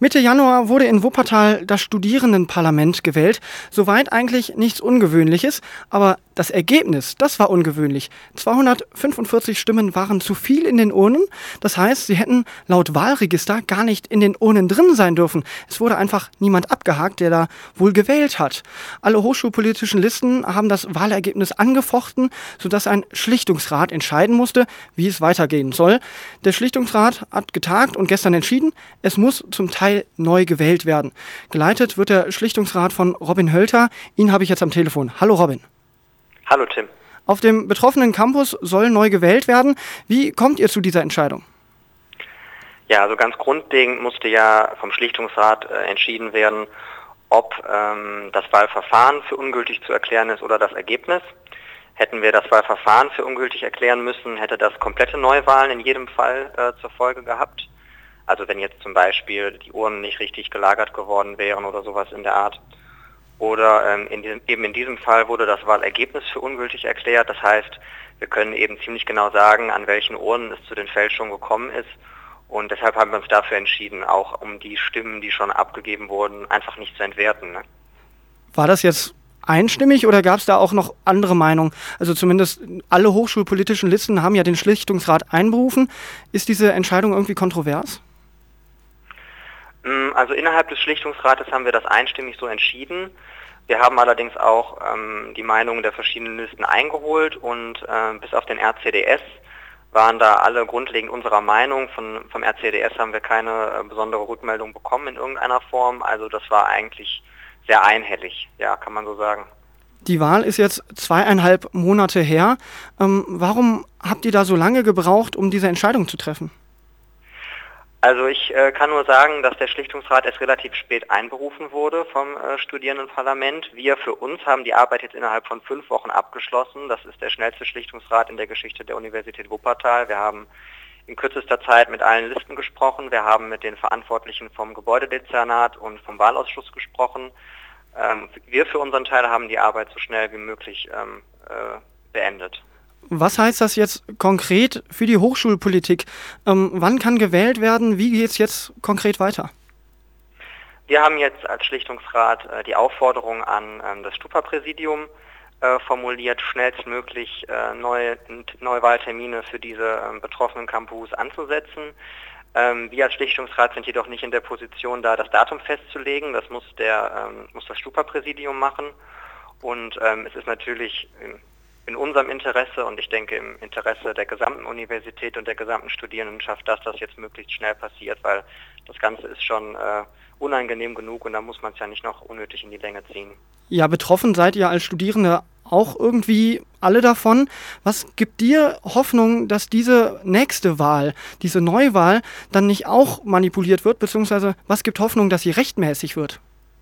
Mitte Januar wurde in Wuppertal das Studierendenparlament gewählt. Soweit eigentlich nichts Ungewöhnliches, aber das Ergebnis, das war ungewöhnlich. 245 Stimmen waren zu viel in den Urnen. Das heißt, sie hätten laut Wahlregister gar nicht in den Urnen drin sein dürfen. Es wurde einfach niemand abgehakt, der da wohl gewählt hat. Alle hochschulpolitischen Listen haben das Wahlergebnis angefochten, sodass ein Schlichtungsrat entscheiden musste, wie es weitergehen soll. Der Schlichtungsrat hat getagt und gestern entschieden, es muss zum Teil neu gewählt werden. Geleitet wird der Schlichtungsrat von Robin Hölter. Ihn habe ich jetzt am Telefon. Hallo Robin. Hallo Tim. Auf dem betroffenen Campus soll neu gewählt werden. Wie kommt ihr zu dieser Entscheidung? Ja, also ganz grundlegend musste ja vom Schlichtungsrat entschieden werden, ob das Wahlverfahren für ungültig zu erklären ist oder das Ergebnis. Hätten wir das Wahlverfahren für ungültig erklären müssen, hätte das komplette Neuwahlen in jedem Fall zur Folge gehabt. Also wenn jetzt zum Beispiel die Urnen nicht richtig gelagert geworden wären oder sowas in der Art. Oder in diesem Fall wurde das Wahlergebnis für ungültig erklärt. Das heißt, wir können eben ziemlich genau sagen, an welchen Urnen es zu den Fälschungen gekommen ist. Und deshalb haben wir uns dafür entschieden, auch um die Stimmen, die schon abgegeben wurden, einfach nicht zu entwerten. Ne? War das jetzt einstimmig oder gab es da auch noch andere Meinungen? Also zumindest alle hochschulpolitischen Listen haben ja den Schlichtungsrat einberufen. Ist diese Entscheidung irgendwie kontrovers? Also innerhalb des Schlichtungsrates haben wir das einstimmig so entschieden. Wir haben allerdings auch die Meinungen der verschiedenen Listen eingeholt und bis auf den RCDS waren da alle grundlegend unserer Meinung. Vom RCDS haben wir keine besondere Rückmeldung bekommen in irgendeiner Form. Also das war eigentlich sehr einhellig, ja, kann man so sagen. Die Wahl ist jetzt 2,5 Monate her. Warum habt ihr da so lange gebraucht, um diese Entscheidung zu treffen? Also ich kann nur sagen, dass der Schlichtungsrat erst relativ spät einberufen wurde vom Studierendenparlament. Wir für uns haben die Arbeit jetzt innerhalb von 5 Wochen abgeschlossen. Das ist der schnellste Schlichtungsrat in der Geschichte der Universität Wuppertal. Wir haben in kürzester Zeit mit allen Listen gesprochen. Wir haben mit den Verantwortlichen vom Gebäudedezernat und vom Wahlausschuss gesprochen. Wir für unseren Teil haben die Arbeit so schnell wie möglich beendet. Was heißt das jetzt konkret für die Hochschulpolitik? Wann kann gewählt werden? Wie geht es jetzt konkret weiter? Wir haben jetzt als Schlichtungsrat die Aufforderung an das Stupa-Präsidium formuliert, schnellstmöglich Neuwahltermine für diese betroffenen Campus anzusetzen. Wir als Schlichtungsrat sind jedoch nicht in der Position, da das Datum festzulegen. Das muss das Stupa-Präsidium machen. Und es ist natürlich in unserem Interesse und ich denke im Interesse der gesamten Universität und der gesamten Studierendenschaft, dass das jetzt möglichst schnell passiert, weil das Ganze ist schon unangenehm genug und da muss man es ja nicht noch unnötig in die Länge ziehen. Ja, betroffen seid ihr als Studierende auch irgendwie alle davon. Was gibt dir Hoffnung, dass diese nächste Wahl, diese Neuwahl, dann nicht auch manipuliert wird, beziehungsweise was gibt Hoffnung, dass sie rechtmäßig wird?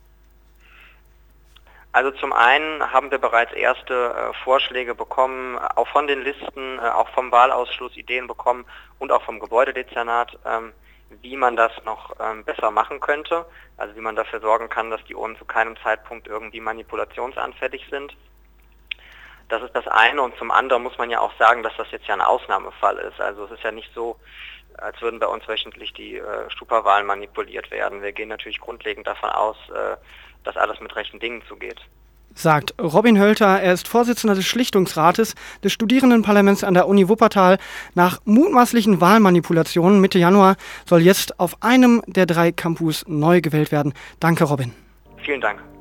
Also zum einen haben wir bereits erste Vorschläge bekommen, auch von den Listen, auch vom Wahlausschuss Ideen bekommen und auch vom Gebäudedezernat, wie man das noch besser machen könnte. Also wie man dafür sorgen kann, dass die Urnen zu keinem Zeitpunkt irgendwie manipulationsanfällig sind. Das ist das eine und zum anderen muss man ja auch sagen, dass das jetzt ja ein Ausnahmefall ist. Also es ist ja nicht so, als würden bei uns wöchentlich die Stupa-Wahlen manipuliert werden. Wir gehen natürlich grundlegend davon aus, dass alles mit rechten Dingen zugeht. Sagt Robin Hölter, er ist Vorsitzender des Schlichtungsrates des Studierendenparlaments an der Uni Wuppertal. Nach mutmaßlichen Wahlmanipulationen Mitte Januar soll jetzt auf einem der 3 Campus neu gewählt werden. Danke, Robin. Vielen Dank.